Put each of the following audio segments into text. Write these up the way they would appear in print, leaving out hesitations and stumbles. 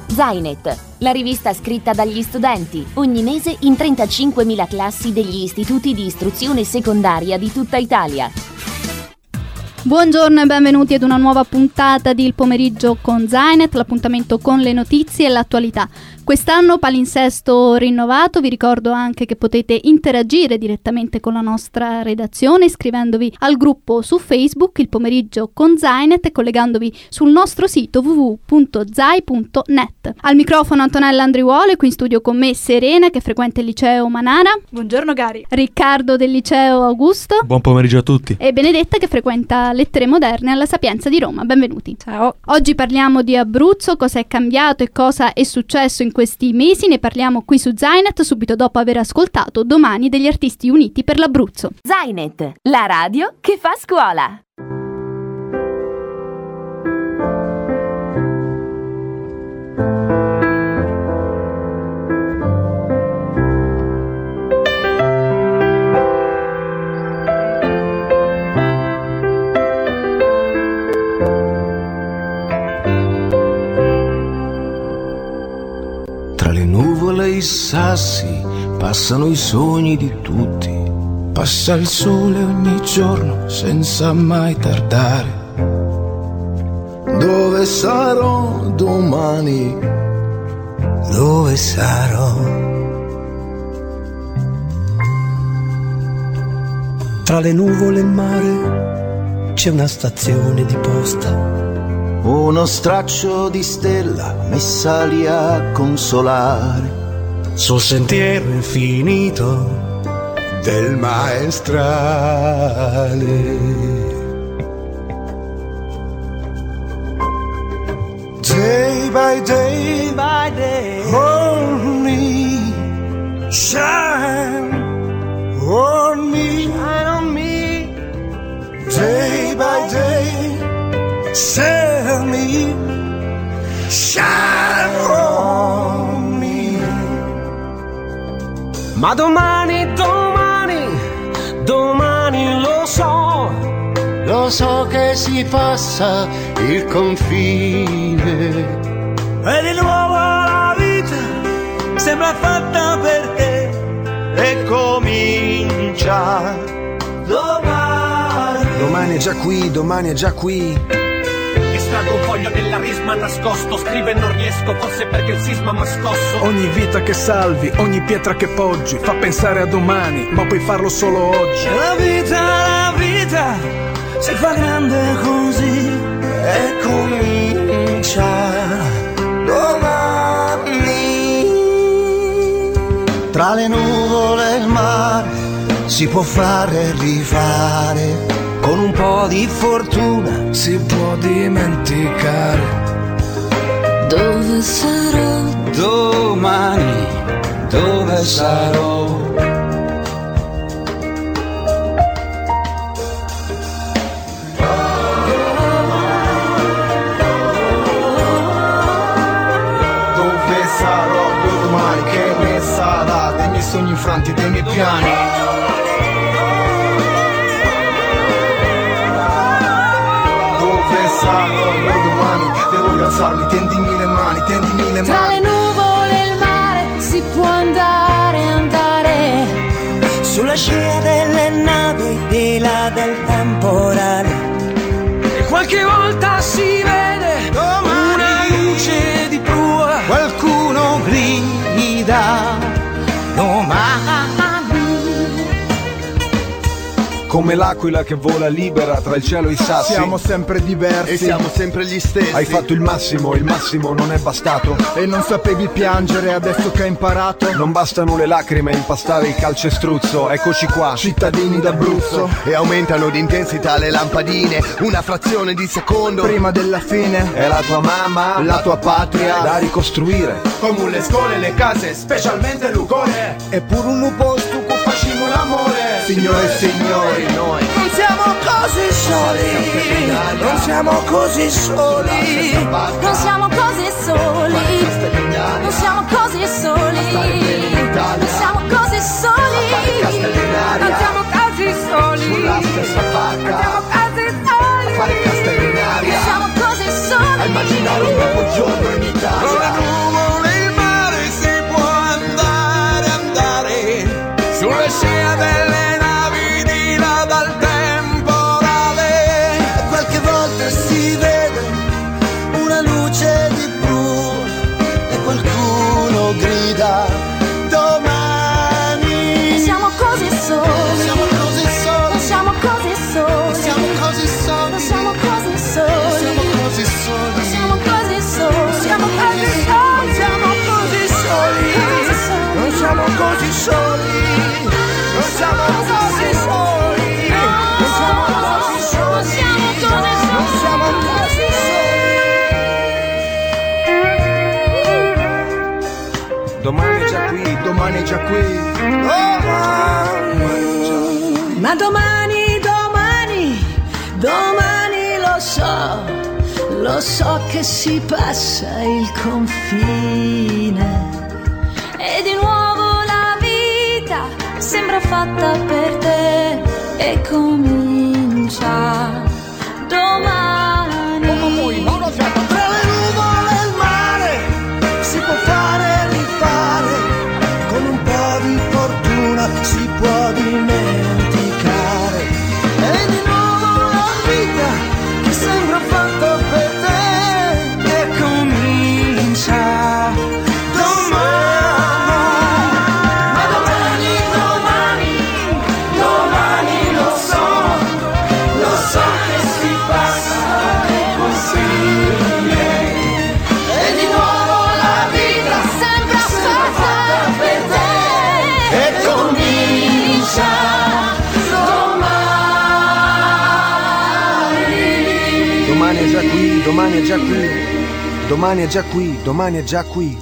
Zainet, la rivista scritta dagli studenti, ogni mese in 35.000 classi degli istituti di istruzione secondaria di tutta Italia. Buongiorno e benvenuti ad una nuova puntata di Il Pomeriggio con Zainet, l'appuntamento con le notizie e l'attualità. Quest'anno palinsesto rinnovato, vi ricordo anche che potete interagire direttamente con la nostra redazione iscrivendovi al gruppo su Facebook Il Pomeriggio con Zainet e collegandovi sul nostro sito www.zai.net. Al microfono Antonella Andriuolo e qui in studio con me Serena che frequenta il liceo Manara. Buongiorno Gari. Riccardo del liceo Augusto. Buon pomeriggio a tutti. E Benedetta che frequenta Lettere Moderne alla Sapienza di Roma. Benvenuti. Ciao. Oggi parliamo di Abruzzo, cosa è cambiato e cosa è successo in questi mesi. Ne parliamo qui su Zainet subito dopo aver ascoltato Domani degli Artisti Uniti per l'Abruzzo. Zainet, la radio che fa scuola. I sassi, passano i sogni di tutti, passa il sole ogni giorno senza mai tardare. Dove sarò domani? Dove sarò? Tra le nuvole e il mare c'è una stazione di posta, uno straccio di stella messa lì a consolare. Sul sentiero infinito del maestrale. Day by day, on me, shine on me, day by day, tell me, shine on me. Ma domani lo so che si passa il confine. E di nuovo la vita sembra fatta per te e comincia domani. Domani è già qui, domani è già qui. Estraggo un foglio della risma nascosto, scrivo e non riesco, forse perché il sisma m'ha scosso. Ogni vita che salvi, ogni pietra che poggi, fa pensare a domani, ma puoi farlo solo oggi. La vita si fa grande così e comincia domani. Tra le nuvole e il mare si può fare e rifare, con un po' di fortuna si può dimenticare. Dove sarò domani? Dove sarò? Dove sarò domani? Che ne sarà dei miei sogni infranti, dei miei piani? Domani devo rialzarmi, tendimi le mani. Tra le nuvole e il mare si può andare sulla scia delle navi di là del temporale. E qualche volta si vede una luce di prua, qualcuno grida domani. Come l'aquila che vola libera tra il cielo e i sassi. Siamo sempre diversi e siamo sempre gli stessi. Hai fatto il massimo non è bastato. E non sapevi piangere adesso che hai imparato. Non bastano le lacrime a impastare il calcestruzzo. Eccoci qua, cittadini d'Abruzzo. E aumentano di intensità le lampadine, una frazione di secondo prima della fine. È la tua mamma, la tua patria da ricostruire. Come le scuole, le case, specialmente l'ugole. Eppure un posto che facciamo l'amore. Signore e signori, noi non siamo così soli, non siamo così soli, non siamo così soli, non siamo così soli, non siamo così soli, non siamo così soli, sulla stessa barca, siamo così soli, a fare castelli in aria, siamo così soli, a immaginare un nuovo giorno in Italia. domani è già qui, domani è già qui. Ma domani lo so che si passa il confine e di nuovo la vita sembra fatta per te e comincia domani. Tra le nuvole e il mare si può fare e rifare, con un po' di fortuna si può dimenticare. E di nuovo la vita che sembra fatta per te e comincia domani. Ma domani lo so che si passa il confine e di nuovo la vita sembra fatta per te e comincia domani. Domani è già qui, domani è già qui, domani è già qui, domani è già qui.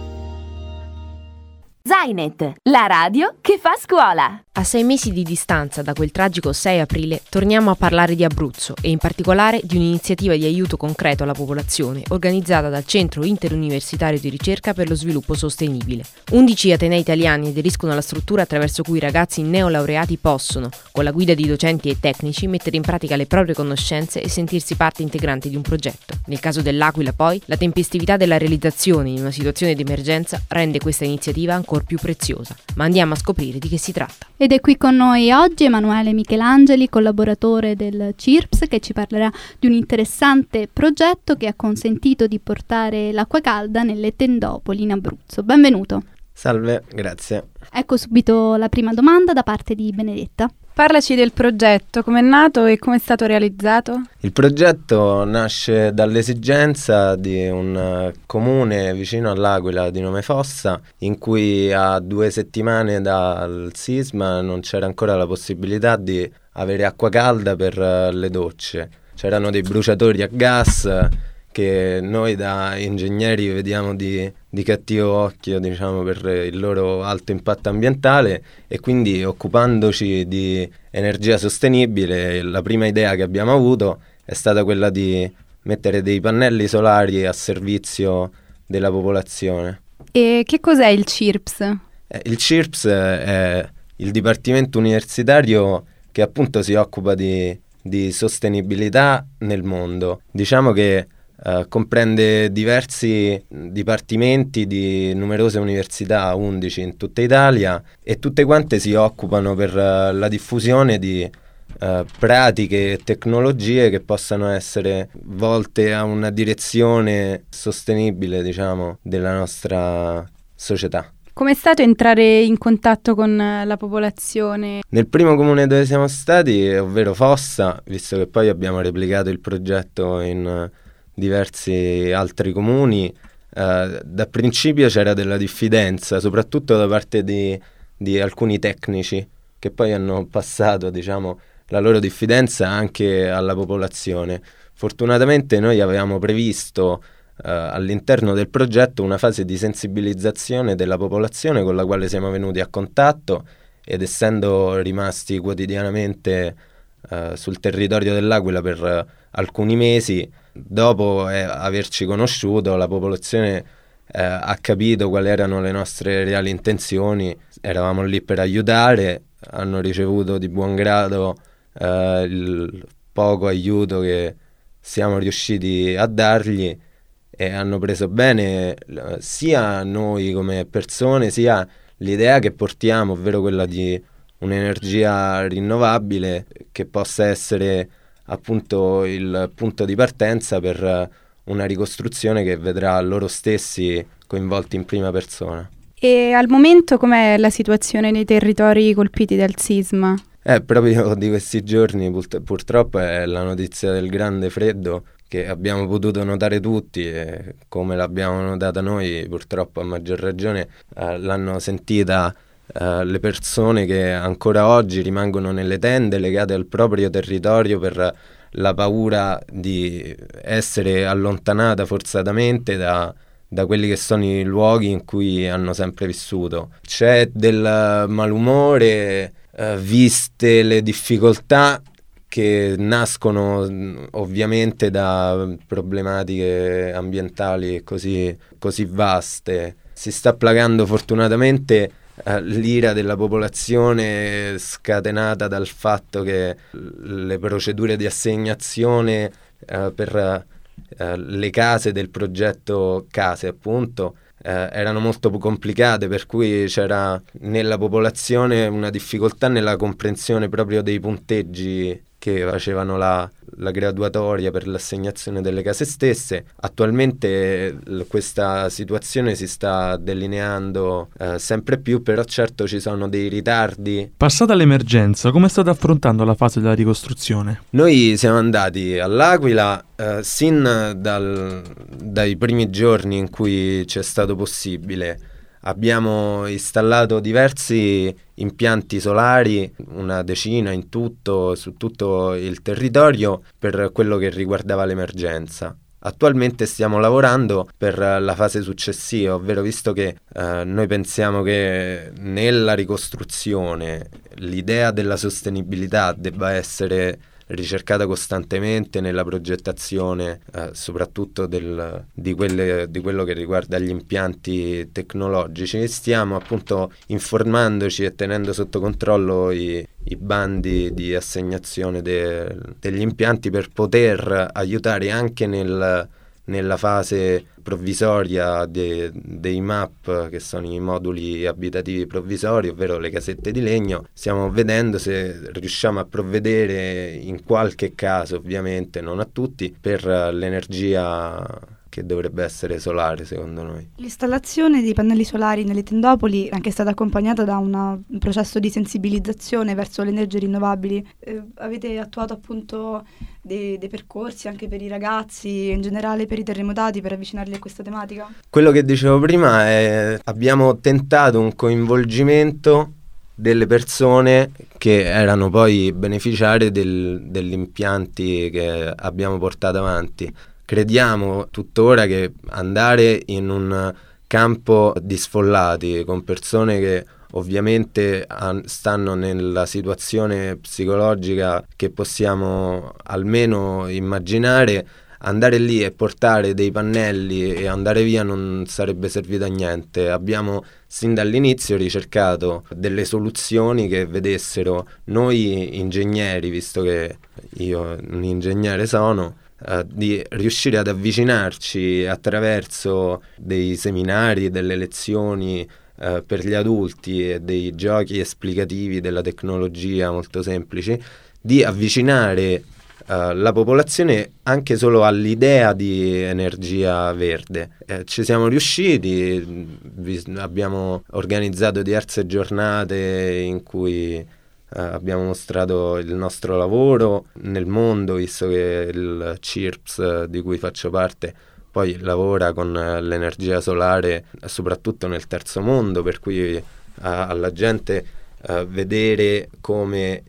Zainet, la radio che fa scuola. A 6 mesi di distanza da quel tragico 6 aprile torniamo a parlare di Abruzzo e in particolare di un'iniziativa di aiuto concreto alla popolazione organizzata dal Centro Interuniversitario di Ricerca per lo Sviluppo Sostenibile. 11 atenei italiani aderiscono alla struttura attraverso cui i ragazzi neolaureati possono, con la guida di docenti e tecnici, mettere in pratica le proprie conoscenze e sentirsi parte integrante di un progetto. Nel caso dell'Aquila, poi, la tempestività della realizzazione in una situazione di emergenza rende questa iniziativa ancora più preziosa. Ma andiamo a scoprire di che si tratta. Ed è qui con noi oggi Emanuele Michelangeli, collaboratore del CIRPS, che ci parlerà di un interessante progetto che ha consentito di portare l'acqua calda nelle tendopoli in Abruzzo. Benvenuto. Salve, grazie. Ecco subito la prima domanda da parte di Benedetta. Parlaci del progetto, come è nato e come è stato realizzato? Il progetto nasce dall'esigenza di un comune vicino all'Aquila di nome Fossa, in cui a 2 settimane dal sisma non c'era ancora la possibilità di avere acqua calda per le docce. C'erano dei bruciatori a gas che noi da ingegneri vediamo di cattivo occhio, diciamo, per il loro alto impatto ambientale, e quindi occupandoci di energia sostenibile la prima idea che abbiamo avuto è stata quella di mettere dei pannelli solari a servizio della popolazione. E che cos'è il CIRPS? Il CIRPS è il dipartimento universitario che appunto si occupa di sostenibilità nel mondo. Diciamo che comprende diversi dipartimenti di numerose università, 11 in tutta Italia, e tutte quante si occupano per la diffusione di pratiche e tecnologie che possano essere volte a una direzione sostenibile, diciamo, della nostra società. Come è stato entrare in contatto con la popolazione? Nel primo comune dove siamo stati, ovvero Fossa, visto che poi abbiamo replicato il progetto in diversi altri comuni, da principio c'era della diffidenza, soprattutto da parte di alcuni tecnici che poi hanno passato, diciamo, la loro diffidenza anche alla popolazione. Fortunatamente noi avevamo previsto all'interno del progetto una fase di sensibilizzazione della popolazione con la quale siamo venuti a contatto, ed essendo rimasti quotidianamente sul territorio dell'Aquila per alcuni mesi, dopo averci conosciuto, la popolazione ha capito quali erano le nostre reali intenzioni. Eravamo lì per aiutare, hanno ricevuto di buon grado il poco aiuto che siamo riusciti a dargli, e hanno preso bene sia noi come persone, sia l'idea che portiamo, ovvero quella di un'energia rinnovabile che possa essere appunto il punto di partenza per una ricostruzione che vedrà loro stessi coinvolti in prima persona. E al momento com'è la situazione nei territori colpiti dal sisma? Proprio di questi giorni purtroppo è la notizia del grande freddo che abbiamo potuto notare tutti, e come l'abbiamo notata noi purtroppo a maggior ragione l'hanno sentita le persone che ancora oggi rimangono nelle tende legate al proprio territorio per la paura di essere allontanata forzatamente da quelli che sono i luoghi in cui hanno sempre vissuto. C'è del malumore, viste le difficoltà che nascono ovviamente da problematiche ambientali così vaste. Si sta placando fortunatamente l'ira della popolazione, scatenata dal fatto che le procedure di assegnazione per le case del progetto Case, appunto, erano molto complicate, per cui c'era nella popolazione una difficoltà nella comprensione proprio dei punteggi che facevano la graduatoria per l'assegnazione delle case stesse. Attualmente questa situazione si sta delineando sempre più, però certo ci sono dei ritardi. Passata l'emergenza, come state affrontando la fase della ricostruzione? Noi siamo andati all'Aquila sin dai primi giorni in cui c'è stato possibile. Abbiamo installato diversi impianti solari, una decina in tutto, su tutto il territorio, per quello che riguardava l'emergenza. Attualmente stiamo lavorando per la fase successiva, ovvero, visto che noi pensiamo che nella ricostruzione l'idea della sostenibilità debba essere ricercata costantemente nella progettazione, soprattutto di quello che riguarda gli impianti tecnologici. Stiamo appunto informandoci e tenendo sotto controllo i bandi di assegnazione degli impianti, per poter aiutare anche nella fase provvisoria dei MAP, che sono i moduli abitativi provvisori, ovvero le casette di legno. Stiamo vedendo se riusciamo a provvedere, in qualche caso ovviamente, non a tutti, per l'energia che dovrebbe essere solare, secondo noi. L'installazione dei pannelli solari nelle tendopoli è anche stata accompagnata da un processo di sensibilizzazione verso le energie rinnovabili. Avete attuato appunto dei percorsi anche per i ragazzi, in generale per i terremotati, per avvicinarli a questa tematica? Quello che dicevo prima è: abbiamo tentato un coinvolgimento delle persone che erano poi beneficiarie degli impianti che abbiamo portato avanti. Crediamo tuttora che andare in un campo di sfollati con persone che ovviamente stanno nella situazione psicologica che possiamo almeno immaginare, andare lì e portare dei pannelli e andare via non sarebbe servito a niente. Abbiamo sin dall'inizio ricercato delle soluzioni che vedessero noi ingegneri, visto che io un ingegnere sono, di riuscire ad avvicinarci attraverso dei seminari, delle lezioni per gli adulti e dei giochi esplicativi della tecnologia molto semplici, di avvicinare la popolazione anche solo all'idea di energia verde. Ci siamo riusciti, abbiamo organizzato diverse giornate in cui abbiamo mostrato il nostro lavoro nel mondo, visto che il CIRPS, di cui faccio parte, poi lavora con l'energia solare soprattutto nel terzo mondo, per cui alla gente vedere come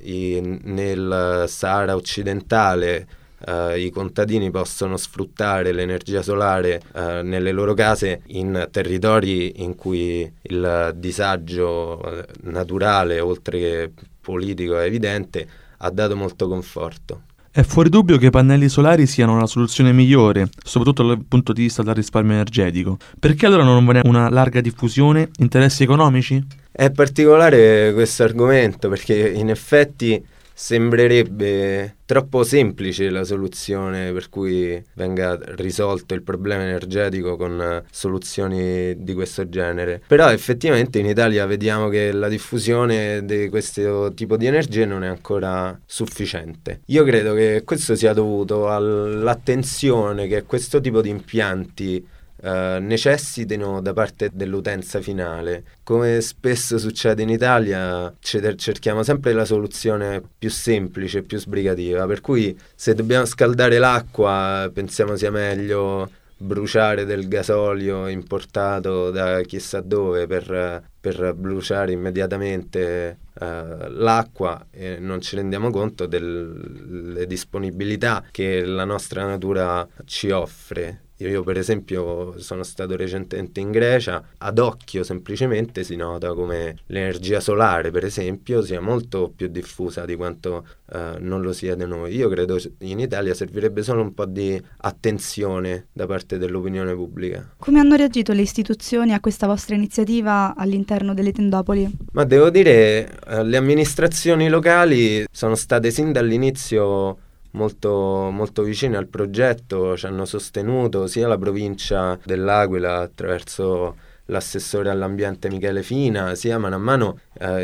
nel Sahara occidentale i contadini possono sfruttare l'energia solare nelle loro case in territori in cui il disagio naturale, oltre che politico, è evidente, ha dato molto conforto. È fuori dubbio che i pannelli solari siano la soluzione migliore, soprattutto dal punto di vista del risparmio energetico. Perché allora non ve ne è una larga diffusione? Interessi economici? È particolare questo argomento, perché in effetti sembrerebbe troppo semplice la soluzione per cui venga risolto il problema energetico con soluzioni di questo genere. Però effettivamente in Italia vediamo che la diffusione di questo tipo di energie non è ancora sufficiente. Io credo che questo sia dovuto all'attenzione che questo tipo di impianti necessitino da parte dell'utenza finale. Come spesso succede in Italia, cerchiamo sempre la soluzione più semplice, più sbrigativa, per cui se dobbiamo scaldare l'acqua pensiamo sia meglio bruciare del gasolio importato da chissà dove per bruciare immediatamente l'acqua, e non ci rendiamo conto delle disponibilità che la nostra natura ci offre. Io per esempio sono stato recentemente in Grecia, ad occhio semplicemente si nota come l'energia solare per esempio sia molto più diffusa di quanto non lo sia da noi. Io credo in Italia servirebbe solo un po' di attenzione da parte dell'opinione pubblica. Come hanno reagito le istituzioni a questa vostra iniziativa all'interno delle tendopoli? Ma devo dire, le amministrazioni locali sono state sin dall'inizio molto, molto vicine al progetto, ci hanno sostenuto sia la provincia dell'Aquila attraverso l'assessore all'ambiente Michele Fina, sia mano a mano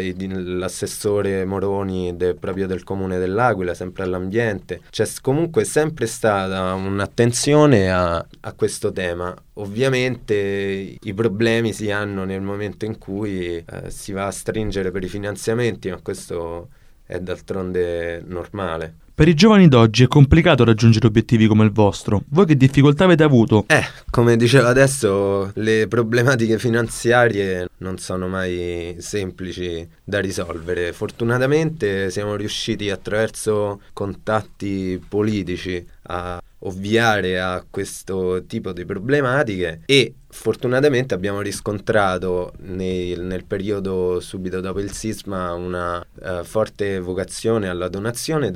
l'assessore Moroni proprio del comune dell'Aquila, sempre all'ambiente. C'è comunque sempre stata un'attenzione a questo tema. Ovviamente i problemi si hanno nel momento in cui si va a stringere per i finanziamenti, ma questo è d'altronde normale. Per i giovani d'oggi è complicato raggiungere obiettivi come il vostro. Voi che difficoltà avete avuto? Come dicevo adesso, le problematiche finanziarie non sono mai semplici da risolvere. Fortunatamente siamo riusciti attraverso contatti politici a ovviare a questo tipo di problematiche e fortunatamente abbiamo riscontrato nel periodo subito dopo il sisma una forte vocazione alla donazione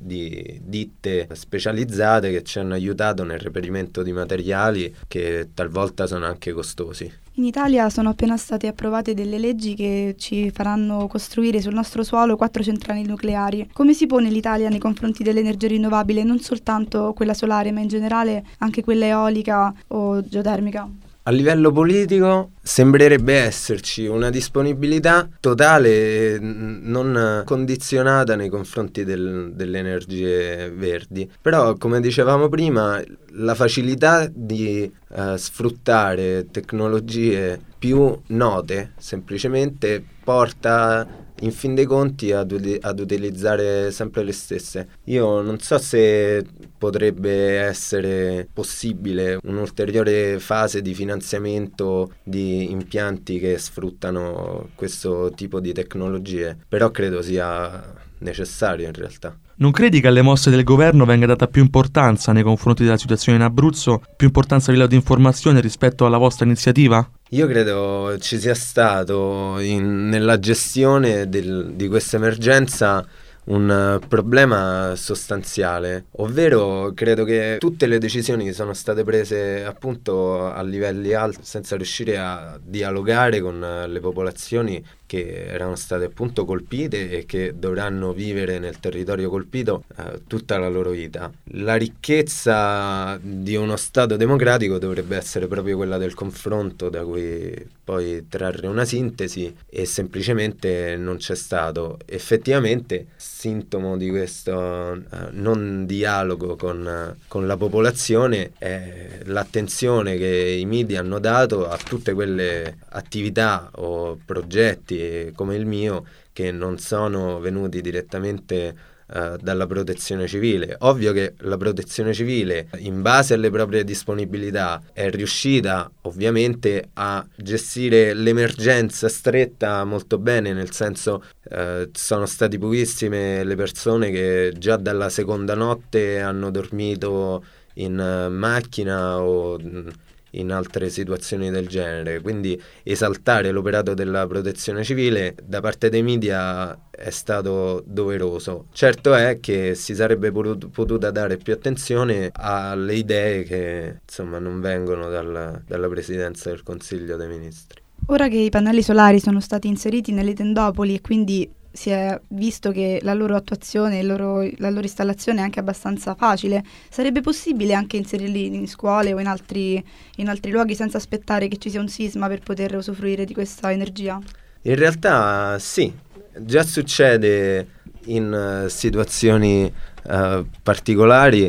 di ditte specializzate che ci hanno aiutato nel reperimento di materiali che talvolta sono anche costosi. In Italia sono appena state approvate delle leggi che ci faranno costruire sul nostro suolo 4 centrali nucleari. Come si pone l'Italia nei confronti dell'energia rinnovabile, non soltanto quella solare, ma in generale anche quella eolica o geotermica? A livello politico sembrerebbe esserci una disponibilità totale, non condizionata nei confronti delle energie verdi. Però, come dicevamo prima, la facilità di sfruttare tecnologie più note semplicemente porta in fin dei conti ad utilizzare sempre le stesse. Io non so se potrebbe essere possibile un'ulteriore fase di finanziamento di impianti che sfruttano questo tipo di tecnologie, però credo sia necessario in realtà. Non credi che alle mosse del governo venga data più importanza nei confronti della situazione in Abruzzo, più importanza a livello di informazione rispetto alla vostra iniziativa? Io credo ci sia stato nella gestione di questa emergenza un problema sostanziale, ovvero credo che tutte le decisioni sono state prese appunto a livelli alti senza riuscire a dialogare con le popolazioni che erano state appunto colpite e che dovranno vivere nel territorio colpito tutta la loro vita. La ricchezza di uno Stato democratico dovrebbe essere proprio quella del confronto, da cui poi trarre una sintesi, e semplicemente non c'è stato. Effettivamente sintomo di questo non dialogo con la popolazione è l'attenzione che i media hanno dato a tutte quelle attività o progetti come il mio che non sono venuti direttamente dalla protezione civile. Ovvio che la protezione civile, in base alle proprie disponibilità, è riuscita ovviamente a gestire l'emergenza stretta molto bene, nel senso sono stati pochissime le persone che già dalla seconda notte hanno dormito in macchina o in altre situazioni del genere, quindi esaltare l'operato della protezione civile da parte dei media è stato doveroso. Certo è che si sarebbe potuta dare più attenzione alle idee che insomma non vengono dalla Presidenza del Consiglio dei Ministri. Ora che i pannelli solari sono stati inseriti nelle tendopoli e quindi si è visto che la loro attuazione, la loro installazione è anche abbastanza facile, sarebbe possibile anche inserirli in scuole o in altri luoghi senza aspettare che ci sia un sisma per poter usufruire di questa energia? In realtà sì, già succede in situazioni particolari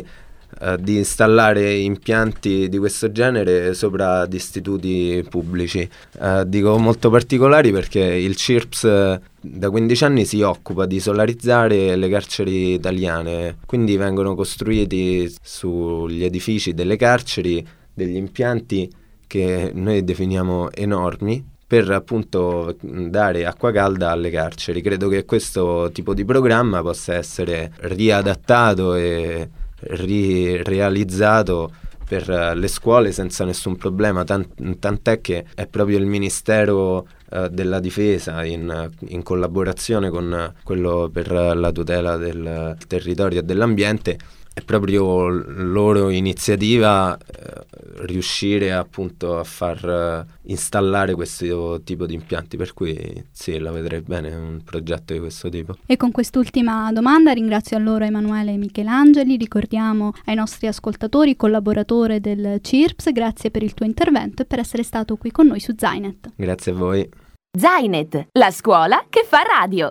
di installare impianti di questo genere sopra di istituti pubblici. Dico molto particolari perché il CIRPS da 15 anni si occupa di solarizzare le carceri italiane, quindi vengono costruiti sugli edifici delle carceri degli impianti che noi definiamo enormi per appunto dare acqua calda alle carceri. Credo che questo tipo di programma possa essere riadattato e realizzato per le scuole senza nessun problema, tant'è che è proprio il Ministero della Difesa in collaborazione con quello per la tutela del territorio e dell'ambiente, è proprio loro iniziativa riuscire appunto a far installare questo tipo di impianti, per cui sì, la vedrei bene un progetto di questo tipo. E con quest'ultima domanda ringrazio a loro Emanuele e Michelangeli, ricordiamo ai nostri ascoltatori collaboratore del CIRPS, grazie per il tuo intervento e per essere stato qui con noi su Zainet. Grazie a voi. Zainet, la scuola che fa radio.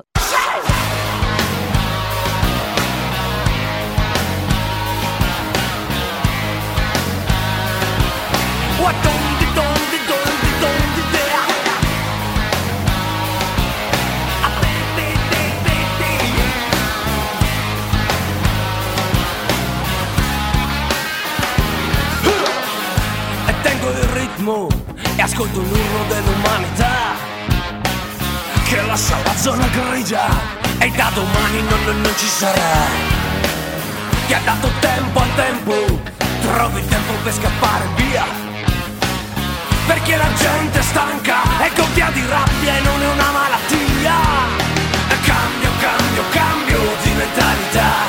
E tengo il ritmo e ascolto l'urlo dell'umanità che lascia la zona grigia e da domani non ci sarà. Chi ha dato tempo al tempo trovi il tempo per scappare via, perché la gente è stanca e gonfia di rabbia e non è una malattia. Cambio, cambio, cambio di mentalità.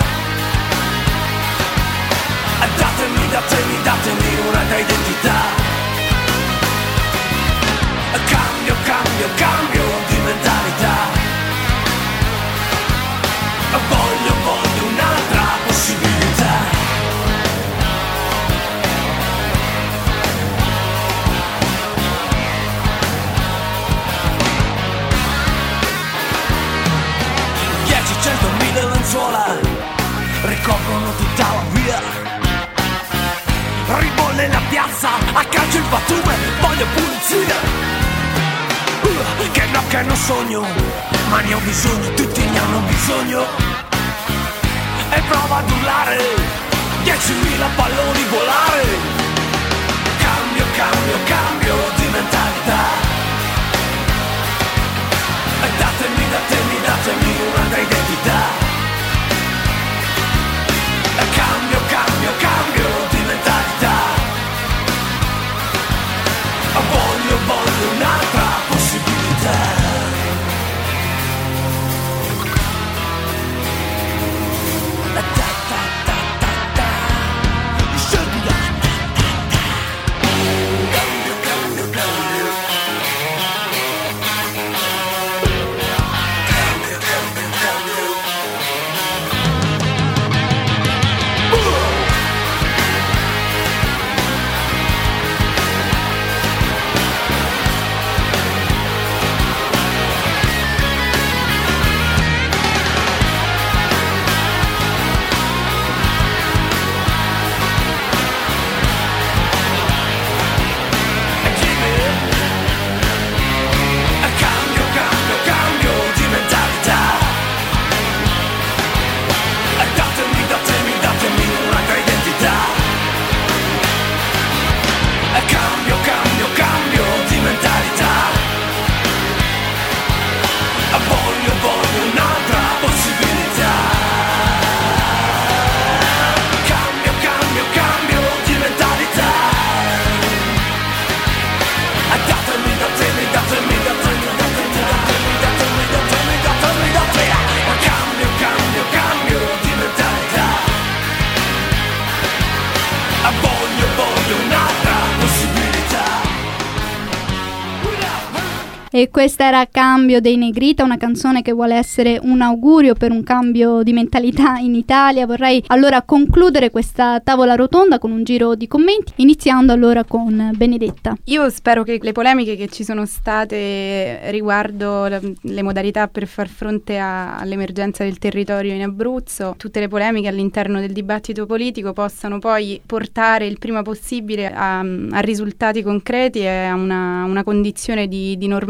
Datemi una identità. Cambio, cambio, cambio di mentalità. Voglio un'altra possibilità. Mille lenzuola ricoprono tutta la via. Ribolle la piazza, a calcio il pattume, voglio pulizia. Che non sogno, ma ne ho bisogno, tutti ne hanno bisogno. E prova ad urlare, 10.000 palloni volare. Cambio, cambio, cambio di mentalità. Datemi un'altra identità. Cambio, cambio, cambio di mentalità. Voglio un'altra possibilità. E questa era Cambio dei Negrita, una canzone che vuole essere un augurio per un cambio di mentalità in Italia. Vorrei allora concludere questa tavola rotonda con un giro di commenti, iniziando allora con Benedetta. Io spero che le polemiche che ci sono state riguardo le modalità per far fronte all'emergenza del territorio in Abruzzo, tutte le polemiche all'interno del dibattito politico possano poi portare il prima possibile a risultati concreti e a una condizione di normalità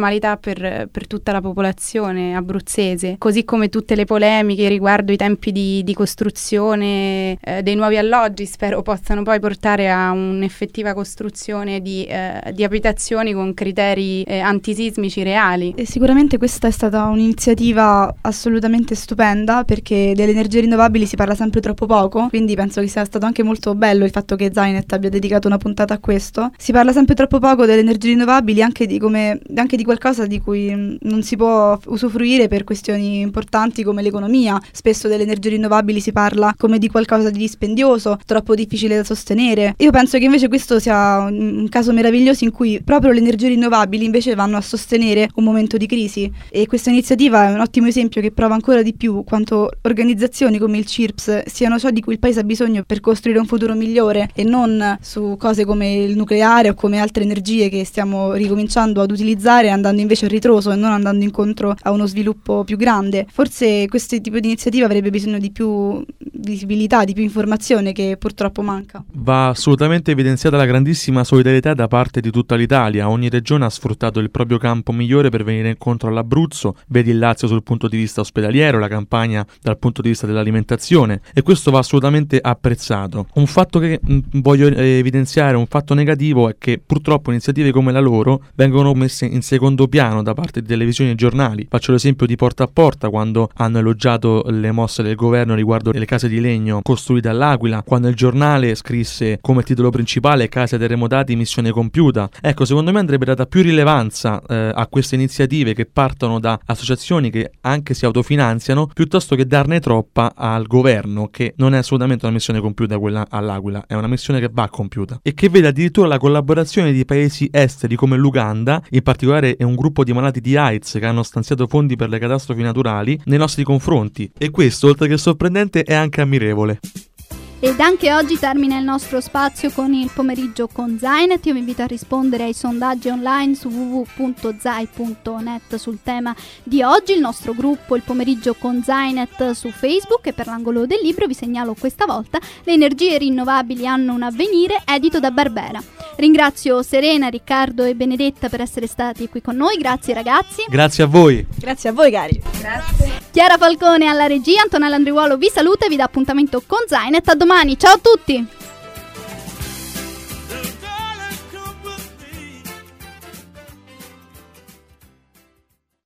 normalità per tutta la popolazione abruzzese, così come tutte le polemiche riguardo i tempi di costruzione dei nuovi alloggi spero possano poi portare a un'effettiva costruzione di abitazioni con criteri antisismici reali. E sicuramente questa è stata un'iniziativa assolutamente stupenda, perché delle energie rinnovabili si parla sempre troppo poco, quindi penso che sia stato anche molto bello il fatto che Zainet abbia dedicato una puntata a questo. Si parla sempre troppo poco delle energie rinnovabili, anche di qualcosa di cui non si può usufruire per questioni importanti come l'economia. Spesso delle energie rinnovabili si parla come di qualcosa di dispendioso, troppo difficile da sostenere. Io penso che invece questo sia un caso meraviglioso in cui proprio le energie rinnovabili invece vanno a sostenere un momento di crisi, e questa iniziativa è un ottimo esempio che prova ancora di più quanto organizzazioni come il CIRPS siano ciò di cui il paese ha bisogno per costruire un futuro migliore, e non su cose come il nucleare o come altre energie che stiamo ricominciando ad utilizzare, andando invece a ritroso e non andando incontro a uno sviluppo più grande. Forse questo tipo di iniziativa avrebbe bisogno di più visibilità, di più informazione, che purtroppo manca. Va assolutamente evidenziata la grandissima solidarietà da parte di tutta l'Italia. Ogni regione ha sfruttato il proprio campo migliore per venire incontro all'Abruzzo, vedi il Lazio sul punto di vista ospedaliero, la Campania dal punto di vista dell'alimentazione, e questo va assolutamente apprezzato. Un fatto che voglio evidenziare, un fatto negativo, è che purtroppo iniziative come la loro vengono messe in secondo piano da parte di televisioni e giornali. Faccio l'esempio di Porta a Porta, quando hanno elogiato le mosse del governo riguardo le case di legno costruite all'Aquila, quando il giornale scrisse come titolo principale case terremotati, missione compiuta. Ecco, secondo me andrebbe data più rilevanza a queste iniziative che partono da associazioni che anche si autofinanziano, piuttosto che darne troppa al governo, che non è assolutamente una missione compiuta quella all'Aquila, è una missione che va compiuta e che vede addirittura la collaborazione di paesi esteri come l'Uganda, in particolare è un gruppo di malati di AIDS che hanno stanziato fondi per le catastrofi naturali nei nostri confronti, e questo, oltre che sorprendente, è anche ammirevole. Ed anche oggi termina il nostro spazio con il pomeriggio con Zainet. Io vi invito a rispondere ai sondaggi online su www.zai.net sul tema di oggi, il nostro gruppo Il Pomeriggio con Zainet su Facebook, e per l'angolo del libro vi segnalo questa volta Le energie rinnovabili hanno un avvenire, edito da Barbera. Ringrazio Serena, Riccardo e Benedetta per essere stati qui con noi. Grazie ragazzi. Grazie a voi. Grazie a voi cari. Grazie. Chiara Falcone alla regia, Antonella Andriuolo vi saluta e vi dà appuntamento con Zainet. A domani, ciao a tutti!